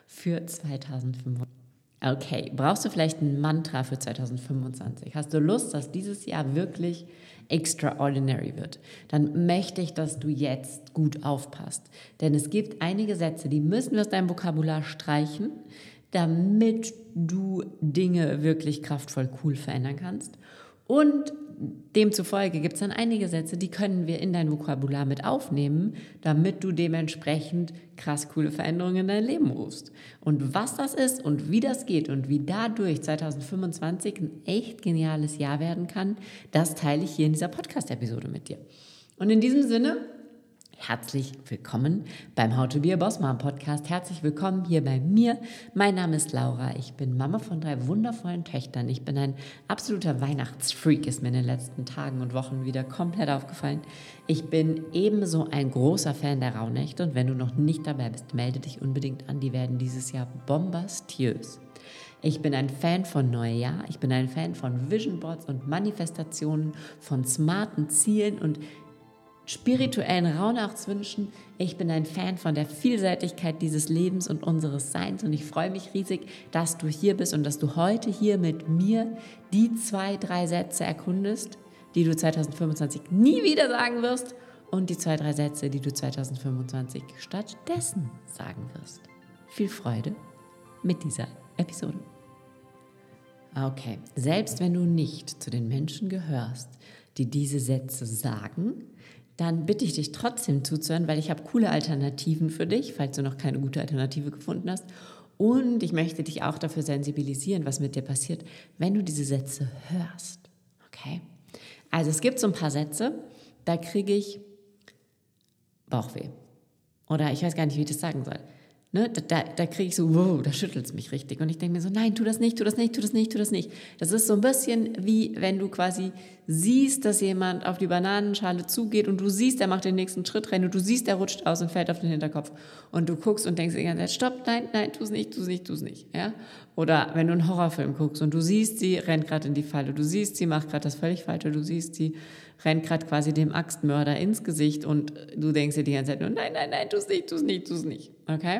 für 2025? Okay, brauchst du vielleicht ein Mantra für 2025? Hast du Lust, dass dieses Jahr wirklich extraordinary wird? Dann möchte ich, dass du jetzt gut aufpasst. Denn es gibt einige Sätze, die müssen wir aus deinem Vokabular streichen, damit du Dinge wirklich kraftvoll cool verändern kannst. Und demzufolge gibt es dann einige Sätze, die können wir in dein Vokabular mit aufnehmen, damit du dementsprechend krass coole Veränderungen in dein Leben rufst. Und was das ist und wie das geht und wie dadurch 2025 ein echt geniales Jahr werden kann, das teile ich hier in dieser Podcast-Episode mit dir. Und in diesem Sinne, herzlich willkommen beim How to Be a Boss Mom Podcast. Herzlich willkommen hier bei mir. Mein Name ist Laura. Ich bin Mama von 3 wundervollen Töchtern. Ich bin ein absoluter Weihnachtsfreak, ist mir in den letzten Tagen und Wochen wieder komplett aufgefallen. Ich bin ebenso ein großer Fan der Rauhnächte und wenn du noch nicht dabei bist, melde dich unbedingt an. Die werden dieses Jahr bombastiös. Ich bin ein Fan von Neujahr. Ich bin ein Fan von Vision Boards und Manifestationen, von smarten Zielen und spirituellen Rauhnachtswünschen. Ich bin ein Fan von der Vielseitigkeit dieses Lebens und unseres Seins und ich freue mich riesig, dass du hier bist und dass du heute hier mit mir die 2, 3 Sätze erkundest, die du 2025 nie wieder sagen wirst und die 2, 3 Sätze, die du 2025 stattdessen sagen wirst. Viel Freude mit dieser Episode. Okay, selbst wenn du nicht zu den Menschen gehörst, die diese Sätze sagen, dann bitte ich dich trotzdem zuzuhören, weil ich habe coole Alternativen für dich, falls du noch keine gute Alternative gefunden hast. Und ich möchte dich auch dafür sensibilisieren, was mit dir passiert, wenn du diese Sätze hörst. Okay? Also es gibt so ein paar Sätze, da kriege ich Bauchweh. Oder ich weiß gar nicht, wie ich das sagen soll. Ne, da kriege ich so, wow, da schüttelt es mich richtig. Und ich denke mir so, nein, tu das nicht, tu das nicht, tu das nicht, tu das nicht. Das ist so ein bisschen wie, wenn du quasi siehst, dass jemand auf die Bananenschale zugeht und du siehst, er macht den nächsten Schritt rein und du siehst, er rutscht aus und fällt auf den Hinterkopf. Und du guckst und denkst die ganze Zeit, stopp, nein, nein, tu es nicht, tu es nicht, tu es nicht. Ja? Oder wenn du einen Horrorfilm guckst und du siehst, sie rennt gerade in die Falle, du siehst, sie macht gerade das völlig Falsche, du siehst, sie rennt gerade quasi dem Axtmörder ins Gesicht und du denkst dir die ganze Zeit nur, nein, nein, nein, tu es nicht, tu es nicht, tu es nicht. Okay?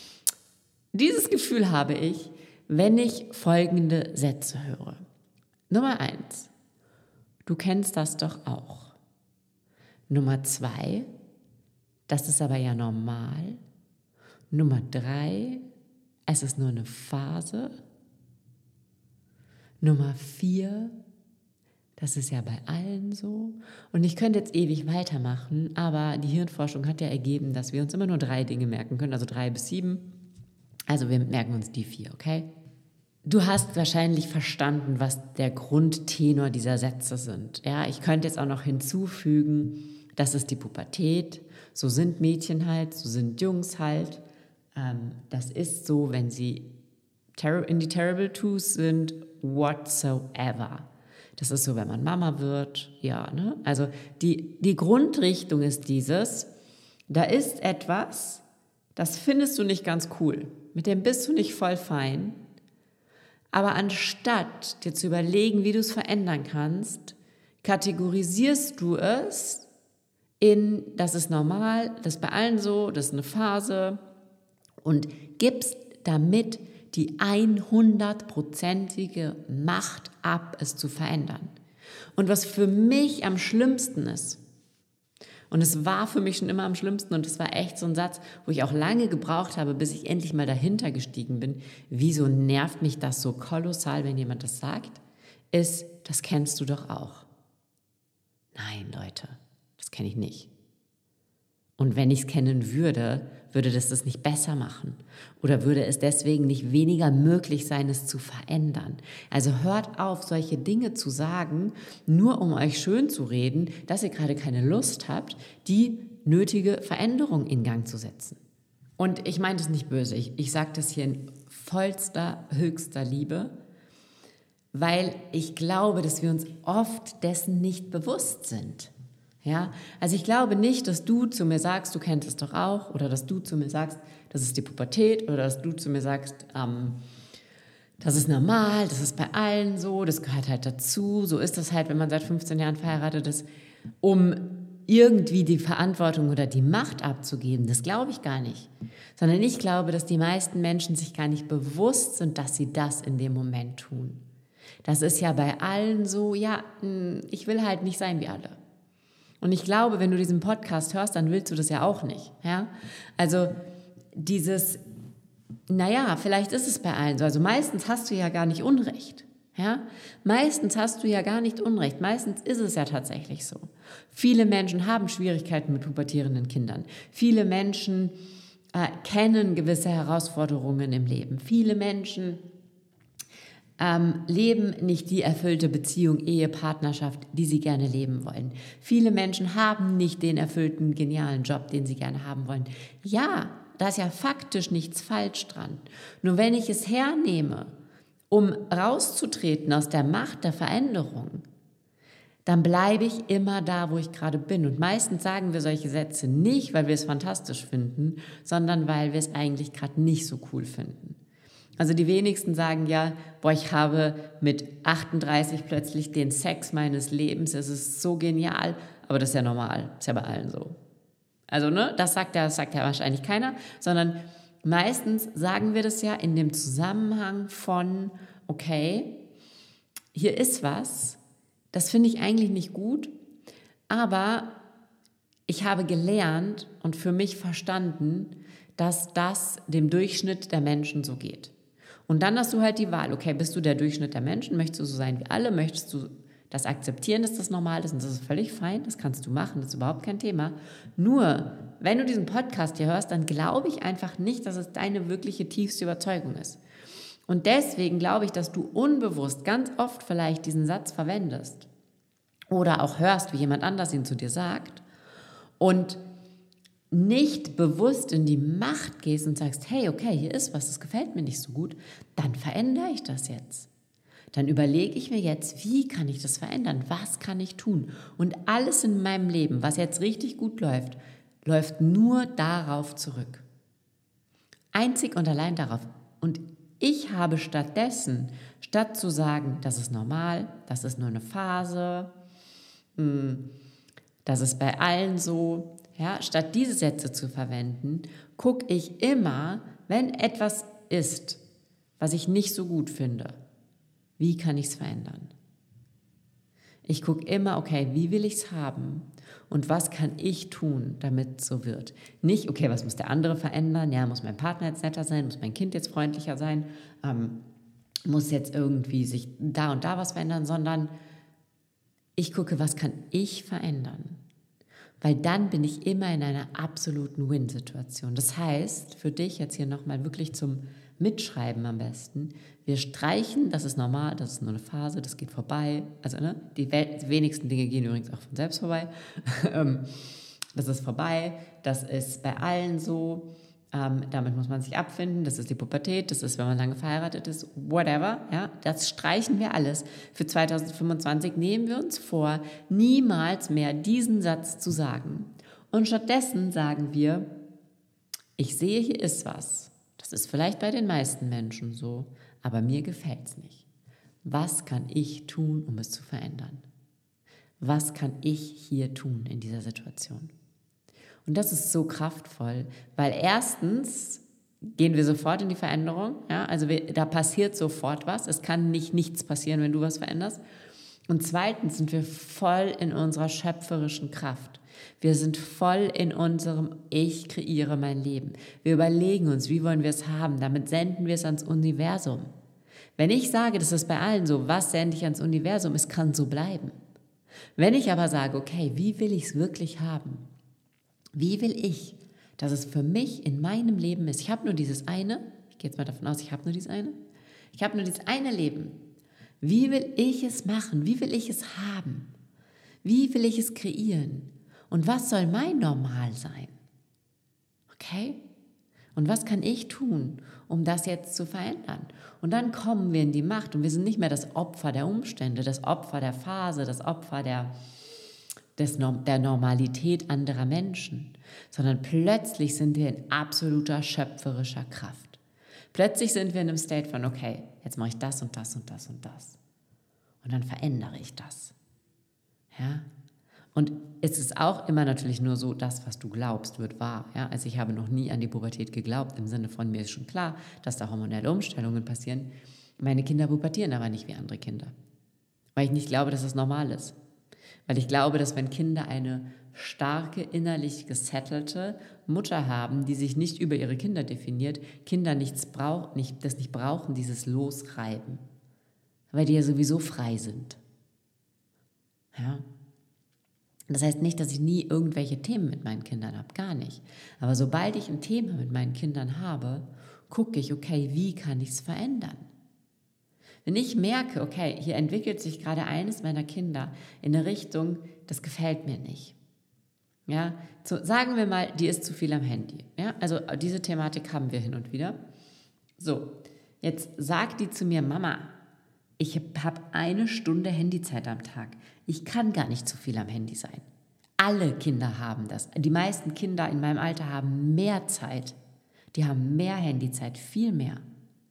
Dieses Gefühl habe ich, wenn ich folgende Sätze höre. Nummer 1, du kennst das doch auch. Nummer 2, das ist aber ja normal. Nummer 3, es ist nur eine Phase. Nummer 4, das ist ja bei allen so. Und ich könnte jetzt ewig weitermachen, aber die Hirnforschung hat ja ergeben, dass wir uns immer nur 3 Dinge merken können, also 3 bis 7. Also wir merken uns die 4, okay? Du hast wahrscheinlich verstanden, was der Grundtenor dieser Sätze sind. Ja, ich könnte jetzt auch noch hinzufügen, das ist die Pubertät, so sind Mädchen halt, so sind Jungs halt. Das ist so, wenn sie in die Terrible Twos sind, whatsoever. Das ist so, wenn man Mama wird, ja, ne? Also die Grundrichtung ist dieses, da ist etwas, das findest du nicht ganz cool, mit dem bist du nicht voll fein, aber anstatt dir zu überlegen, wie du es verändern kannst, kategorisierst du es in, das ist normal, das ist bei allen so, das ist eine Phase und gibst damit die 100%ige Macht ab, es zu verändern. Und was für mich am schlimmsten ist, und es war für mich schon immer am schlimmsten und es war echt so ein Satz, wo ich auch lange gebraucht habe, bis ich endlich mal dahinter gestiegen bin, wieso nervt mich das so kolossal, wenn jemand das sagt, ist, das kennst du doch auch. Nein, Leute, das kenne ich nicht. Und wenn ich es kennen würde, würde das nicht besser machen oder würde es deswegen nicht weniger möglich sein, es zu verändern. Also hört auf, solche Dinge zu sagen, nur um euch schön zu reden, dass ihr gerade keine Lust habt, die nötige Veränderung in Gang zu setzen. Und ich meine das nicht böse, ich sage das hier in vollster, höchster Liebe, weil ich glaube, dass wir uns oft dessen nicht bewusst sind. Ja, also ich glaube nicht, dass du zu mir sagst, du kennst es doch auch, oder dass du zu mir sagst, das ist die Pubertät, oder dass du zu mir sagst, das ist normal, das ist bei allen so, das gehört halt dazu, so ist das halt, wenn man seit 15 Jahren verheiratet ist, um irgendwie die Verantwortung oder die Macht abzugeben, das glaube ich gar nicht. Sondern ich glaube, dass die meisten Menschen sich gar nicht bewusst sind, dass sie das in dem Moment tun. Das ist ja bei allen so, ja, ich will halt nicht sein wie alle. Und ich glaube, wenn du diesen Podcast hörst, dann willst du das ja auch nicht. Ja? Also dieses, naja, vielleicht ist es bei allen so. Also meistens hast du ja gar nicht Unrecht. Ja? Meistens hast du ja gar nicht Unrecht. Meistens ist es ja tatsächlich so. Viele Menschen haben Schwierigkeiten mit pubertierenden Kindern. Viele Menschen kennen gewisse Herausforderungen im Leben. Viele Menschen leben nicht die erfüllte Beziehung, Ehe, Partnerschaft, die sie gerne leben wollen. Viele Menschen haben nicht den erfüllten, genialen Job, den sie gerne haben wollen. Ja, da ist ja faktisch nichts falsch dran. Nur wenn ich es hernehme, um rauszutreten aus der Macht der Veränderung, dann bleibe ich immer da, wo ich gerade bin. Und meistens sagen wir solche Sätze nicht, weil wir es fantastisch finden, sondern weil wir es eigentlich gerade nicht so cool finden. Also die wenigsten sagen ja, boah, ich habe mit 38 plötzlich den Sex meines Lebens, es ist so genial, aber das ist ja normal, ist ja bei allen so. Also ne, das sagt ja wahrscheinlich keiner, sondern meistens sagen wir das ja in dem Zusammenhang von, okay, hier ist was, das finde ich eigentlich nicht gut, aber ich habe gelernt und für mich verstanden, dass das dem Durchschnitt der Menschen so geht. Und dann hast du halt die Wahl, okay, bist du der Durchschnitt der Menschen, möchtest du so sein wie alle, möchtest du das akzeptieren, dass das normal ist und das ist völlig fein, das kannst du machen, das ist überhaupt kein Thema. Nur, wenn du diesen Podcast hier hörst, dann glaube ich einfach nicht, dass es deine wirkliche tiefste Überzeugung ist. Und deswegen glaube ich, dass du unbewusst ganz oft vielleicht diesen Satz verwendest oder auch hörst, wie jemand anders ihn zu dir sagt und nicht bewusst in die Macht gehst und sagst, hey, okay, hier ist was, das gefällt mir nicht so gut, dann verändere ich das jetzt. Dann überlege ich mir jetzt, wie kann ich das verändern? Was kann ich tun? Und alles in meinem Leben, was jetzt richtig gut läuft, läuft nur darauf zurück. Einzig und allein darauf. Und ich habe stattdessen, statt zu sagen, das ist normal, das ist nur eine Phase, das ist bei allen so, ja, statt diese Sätze zu verwenden, gucke ich immer, wenn etwas ist, was ich nicht so gut finde, wie kann ich es verändern? Ich gucke immer, okay, wie will ich es haben und was kann ich tun, damit es so wird? Nicht, okay, was muss der andere verändern? Ja, muss mein Partner jetzt netter sein? Muss mein Kind jetzt freundlicher sein? Muss jetzt irgendwie sich da und da was verändern? Sondern ich gucke, was kann ich verändern? Weil dann bin ich immer in einer absoluten Win-Situation. Das heißt, für dich jetzt hier nochmal wirklich zum Mitschreiben am besten, wir streichen, das ist normal, das ist nur eine Phase, das geht vorbei. Also ne, die wenigsten Dinge gehen übrigens auch von selbst vorbei. Das ist vorbei, das ist bei allen so. Damit muss man sich abfinden, das ist die Pubertät, das ist, wenn man lange verheiratet ist, whatever, ja, das streichen wir alles. Für 2025 nehmen wir uns vor, niemals mehr diesen Satz zu sagen. Und stattdessen sagen wir, ich sehe, hier ist was. Das ist vielleicht bei den meisten Menschen so, aber mir gefällt es nicht. Was kann ich tun, um es zu verändern? Was kann ich hier tun in dieser Situation? Und das ist so kraftvoll, weil erstens gehen wir sofort in die Veränderung. Ja? Also da passiert sofort was. Es kann nichts passieren, wenn du was veränderst. Und zweitens sind wir voll in unserer schöpferischen Kraft. Wir sind voll in unserem Ich kreiere mein Leben. Wir überlegen uns, wie wollen wir es haben. Damit senden wir es ans Universum. Wenn ich sage, das ist bei allen so, was sende ich ans Universum, es kann so bleiben. Wenn ich aber sage, okay, wie will ich es wirklich haben? Wie will ich, dass es für mich in meinem Leben ist? Ich habe nur dieses eine, ich gehe jetzt mal davon aus, ich habe nur dieses eine. Ich habe nur dieses eine Leben. Wie will ich es machen? Wie will ich es haben? Wie will ich es kreieren? Und was soll mein Normal sein? Okay? Und was kann ich tun, um das jetzt zu verändern? Und dann kommen wir in die Macht und wir sind nicht mehr das Opfer der Umstände, das Opfer der Phase, das Opfer der Normalität anderer Menschen, sondern plötzlich sind wir in absoluter schöpferischer Kraft. Plötzlich sind wir in einem State von, okay, jetzt mache ich das und das und das und das. Und dann verändere ich das. Ja? Und es ist auch immer natürlich nur so, das, was du glaubst, wird wahr. Ja? Also ich habe noch nie an die Pubertät geglaubt, im Sinne von, mir ist schon klar, dass da hormonelle Umstellungen passieren. Meine Kinder pubertieren aber nicht wie andere Kinder. Weil ich nicht glaube, dass das normal ist. Weil ich glaube, dass wenn Kinder eine starke, innerlich gesettelte Mutter haben, die sich nicht über ihre Kinder definiert, Kinder das nicht brauchen, dieses Losreiben. Weil die ja sowieso frei sind. Ja. Das heißt nicht, dass ich nie irgendwelche Themen mit meinen Kindern habe, gar nicht. Aber sobald ich ein Thema mit meinen Kindern habe, gucke ich, okay, wie kann ich es verändern? Wenn ich merke, okay, hier entwickelt sich gerade eines meiner Kinder in eine Richtung, das gefällt mir nicht. Ja, sagen wir mal, die ist zu viel am Handy. Ja, also diese Thematik haben wir hin und wieder. So, jetzt sagt die zu mir, Mama, ich habe 1 Stunde Handyzeit am Tag. Ich kann gar nicht zu viel am Handy sein. Alle Kinder haben das. Die meisten Kinder in meinem Alter haben mehr Zeit. Die haben mehr Handyzeit, viel mehr.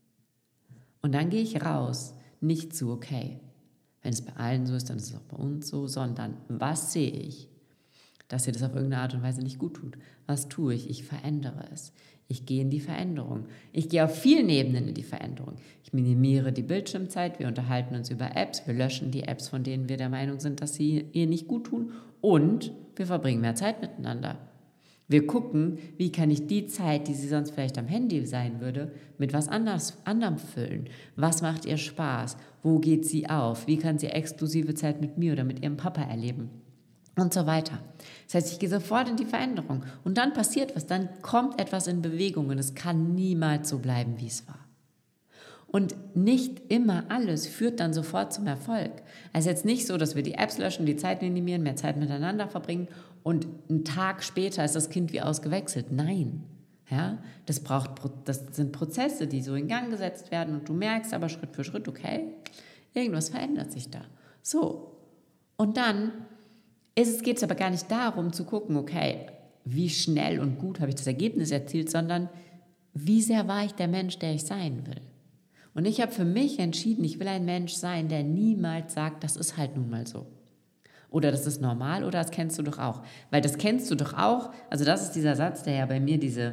Und dann gehe ich raus, nicht zu, okay, wenn es bei allen so ist, dann ist es auch bei uns so, sondern was sehe ich? Dass ihr das auf irgendeine Art und Weise nicht gut tut. Was tue ich? Ich verändere es. Ich gehe in die Veränderung. Ich gehe auf vielen Ebenen in die Veränderung. Ich minimiere die Bildschirmzeit, wir unterhalten uns über Apps, wir löschen die Apps, von denen wir der Meinung sind, dass sie ihr nicht gut tun, und wir verbringen mehr Zeit miteinander. Wir gucken, wie kann ich die Zeit, die sie sonst vielleicht am Handy sein würde, mit was anderem füllen. Was macht ihr Spaß? Wo geht sie auf? Wie kann sie exklusive Zeit mit mir oder mit ihrem Papa erleben? Und so weiter. Das heißt, ich gehe sofort in die Veränderung. Und dann passiert was, dann kommt etwas in Bewegung und es kann niemals so bleiben, wie es war. Und nicht immer alles führt dann sofort zum Erfolg. Also jetzt nicht so, dass wir die Apps löschen, die Zeit minimieren, mehr Zeit miteinander verbringen und einen Tag später ist das Kind wie ausgewechselt. Nein. Ja, das sind Prozesse, die so in Gang gesetzt werden und du merkst aber Schritt für Schritt, okay, irgendwas verändert sich da. So. Und dann geht es aber gar nicht darum zu gucken, okay, wie schnell und gut habe ich das Ergebnis erzielt, sondern wie sehr war ich der Mensch, der ich sein will. Und ich habe für mich entschieden, ich will ein Mensch sein, der niemals sagt, das ist halt nun mal so. Oder das ist normal oder das kennst du doch auch. Weil das kennst du doch auch, also das ist dieser Satz, der ja bei mir diese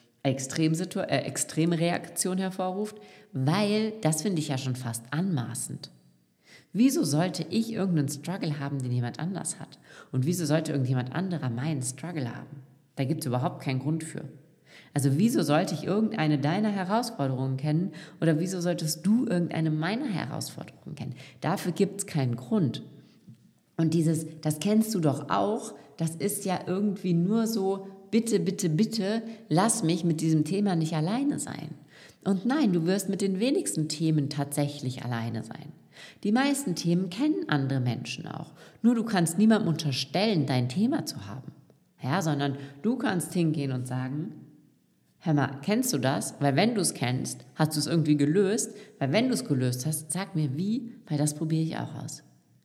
Extremreaktion hervorruft, weil das finde ich ja schon fast anmaßend. Wieso sollte ich irgendeinen Struggle haben, den jemand anders hat? Und wieso sollte irgendjemand anderer meinen Struggle haben? Da gibt es überhaupt keinen Grund für. Also wieso sollte ich irgendeine deiner Herausforderungen kennen oder wieso solltest du irgendeine meiner Herausforderungen kennen? Dafür gibt es keinen Grund. Und das kennst du doch auch, das ist ja irgendwie nur so, bitte, bitte, bitte, lass mich mit diesem Thema nicht alleine sein. Und nein, du wirst mit den wenigsten Themen tatsächlich alleine sein. Die meisten Themen kennen andere Menschen auch. Nur du kannst niemandem unterstellen, dein Thema zu haben. Ja, sondern du kannst hingehen und sagen, hör mal, kennst du das? Weil wenn du es kennst, hast du es irgendwie gelöst. Weil wenn du es gelöst hast, sag mir wie, weil das probiere ich auch aus.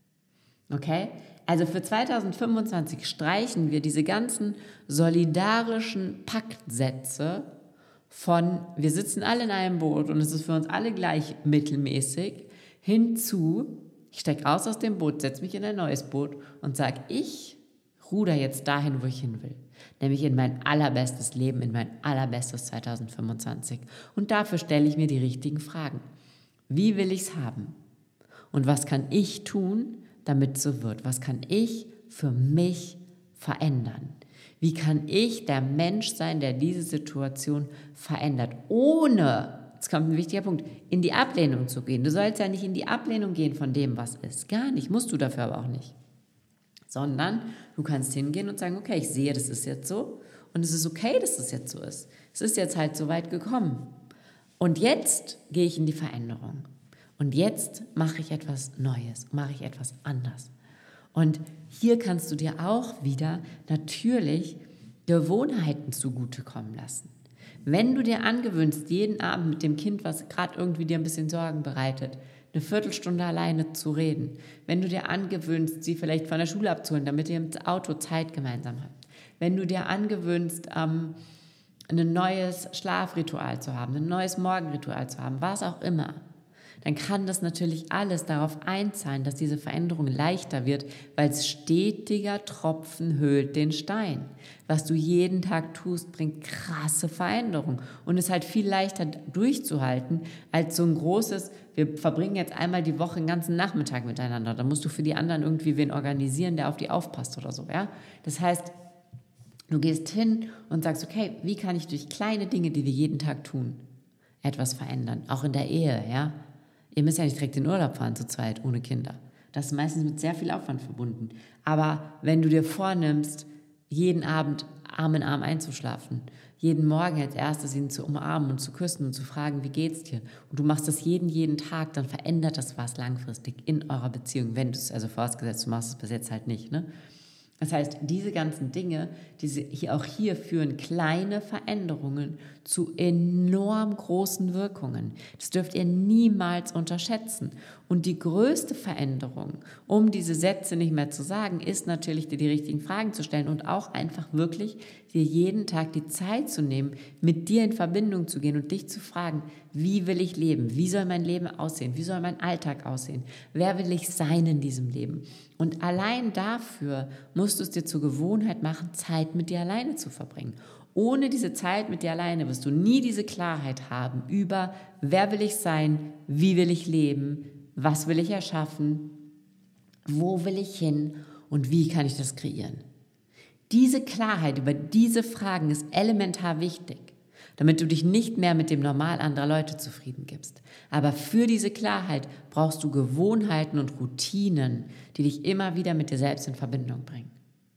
Okay? Also für 2025 streichen wir diese ganzen solidarischen Paktsätze von, wir sitzen alle in einem Boot und es ist für uns alle gleich mittelmäßig, hinzu, ich steige aus dem Boot, setze mich in ein neues Boot und sage, ich ruder jetzt dahin, wo ich hin will. Nämlich in mein allerbestes Leben, in mein allerbestes 2025. Und dafür stelle ich mir die richtigen Fragen. Wie will ich es haben? Und was kann ich tun, damit es so wird? Was kann ich für mich verändern? Wie kann ich der Mensch sein, der diese Situation verändert, ohne, jetzt kommt ein wichtiger Punkt, in die Ablehnung zu gehen. Du sollst ja nicht in die Ablehnung gehen von dem, was ist. Gar nicht, musst du dafür aber auch nicht. Sondern du kannst hingehen und sagen, okay, ich sehe, das ist jetzt so und es ist okay, dass das jetzt so ist. Es ist jetzt halt so weit gekommen. Und jetzt gehe ich in die Veränderung. Und jetzt mache ich etwas Neues, mache ich etwas anders. Und hier kannst du dir auch wieder natürlich Gewohnheiten zugutekommen lassen. Wenn du dir angewöhnst, jeden Abend mit dem Kind, was gerade irgendwie dir ein bisschen Sorgen bereitet, eine Viertelstunde alleine zu reden, wenn du dir angewöhnst, sie vielleicht von der Schule abzuholen, damit ihr im Auto Zeit gemeinsam habt, wenn du dir angewöhnst, ein neues Schlafritual zu haben, ein neues Morgenritual zu haben, was auch immer, dann kann das natürlich alles darauf einzahlen, dass diese Veränderung leichter wird, weil stetiger Tropfen höhlt den Stein. Was du jeden Tag tust, bringt krasse Veränderung und ist halt viel leichter durchzuhalten als so ein großes, wir verbringen jetzt einmal die Woche den ganzen Nachmittag miteinander. Da musst du für die anderen irgendwie wen organisieren, der auf die aufpasst oder so. Ja? Das heißt, du gehst hin und sagst, okay, wie kann ich durch kleine Dinge, die wir jeden Tag tun, etwas verändern? Auch in der Ehe, ja. Ihr müsst ja nicht direkt in Urlaub fahren zu zweit, ohne Kinder. Das ist meistens mit sehr viel Aufwand verbunden. Aber wenn du dir vornimmst, jeden Abend Arm in Arm einzuschlafen, jeden Morgen als erstes ihn zu umarmen und zu küssen und zu fragen, wie geht's dir? Und du machst das jeden Tag, dann verändert das was langfristig in eurer Beziehung, wenn du es, also vorausgesetzt, du machst es bis jetzt halt nicht, ne? Das heißt, diese ganzen Dinge, auch hier führen kleine Veränderungen zu enorm großen Wirkungen. Das dürft ihr niemals unterschätzen. Und die größte Veränderung, um diese Sätze nicht mehr zu sagen, ist natürlich, dir die richtigen Fragen zu stellen und auch einfach wirklich dir jeden Tag die Zeit zu nehmen, mit dir in Verbindung zu gehen und dich zu fragen, wie will ich leben? Wie soll mein Leben aussehen? Wie soll mein Alltag aussehen? Wer will ich sein in diesem Leben? Und allein dafür musst du es dir zur Gewohnheit machen, Zeit mit dir alleine zu verbringen. Ohne diese Zeit mit dir alleine wirst du nie diese Klarheit haben über, wer will ich sein, wie will ich leben, was will ich erschaffen, wo will ich hin und wie kann ich das kreieren. Diese Klarheit über diese Fragen ist elementar wichtig, damit du dich nicht mehr mit dem Normal anderer Leute zufrieden gibst. Aber für diese Klarheit brauchst du Gewohnheiten und Routinen, die dich immer wieder mit dir selbst in Verbindung bringen.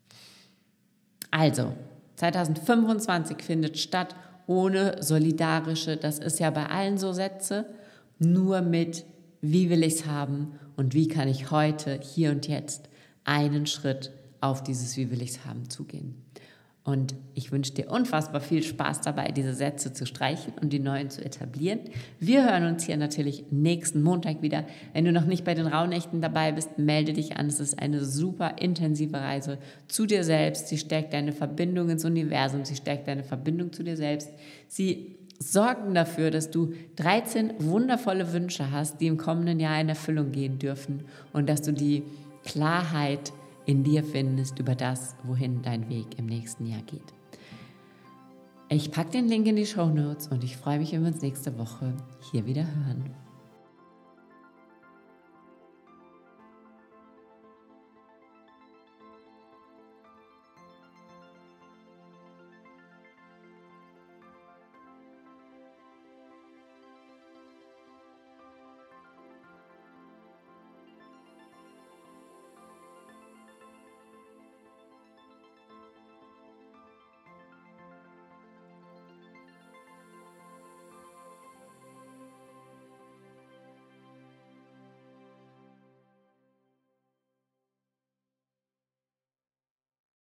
Also, 2025 findet statt ohne solidarische, das ist ja bei allen so Sätze, nur mit, wie will ich es haben und wie kann ich heute, hier und jetzt einen Schritt auf dieses Wie will ich es haben zugehen. Und ich wünsche dir unfassbar viel Spaß dabei, diese Sätze zu streichen und die neuen zu etablieren. Wir hören uns hier natürlich nächsten Montag wieder. Wenn du noch nicht bei den Rauhnächten dabei bist, melde dich an. Es ist eine super intensive Reise zu dir selbst. Sie stärkt deine Verbindung ins Universum. Sie stärkt deine Verbindung zu dir selbst. Sie sorgen dafür, dass du 13 wundervolle Wünsche hast, die im kommenden Jahr in Erfüllung gehen dürfen und dass du die Klarheit in dir findest über das, wohin dein Weg im nächsten Jahr geht. Ich packe den Link in die Shownotes und ich freue mich, wenn wir uns nächste Woche hier wieder hören.